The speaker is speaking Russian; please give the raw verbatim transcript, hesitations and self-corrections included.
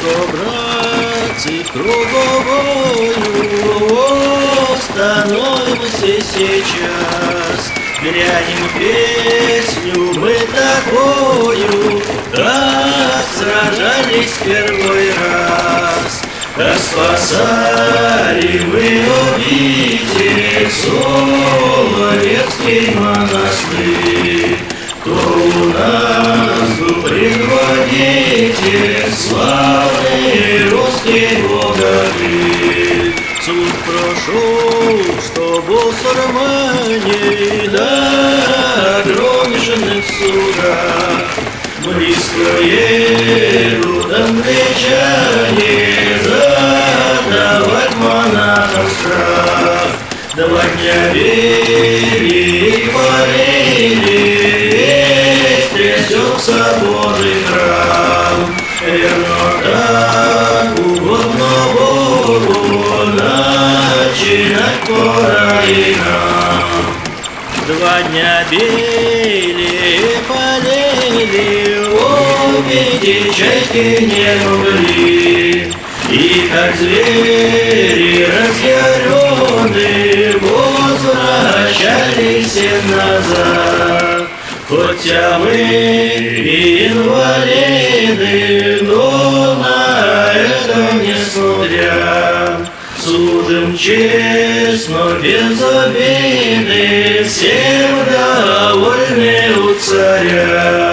что, братцы, круговою становимся сейчас. Грянем песню мы такую, как сражались первый раз. Как спасали мы обитель, Соловецкий монастырь. Кто у нас был предводитель, славный русский богатырь. Суд прошел, что бусурмане до огромных судах. Близко едут англичане задавать монахам страх. Два дня били и парили, весь трясется Божий храм. Верно так угодно Богу, начинать пора и нам. Два дня били и полили, убить чайки не могли. И как звери разъяренные возвращались назад. Хотя мы и инвалиды, но на это не смотря, служим честно, без обиды, всем довольны у царя.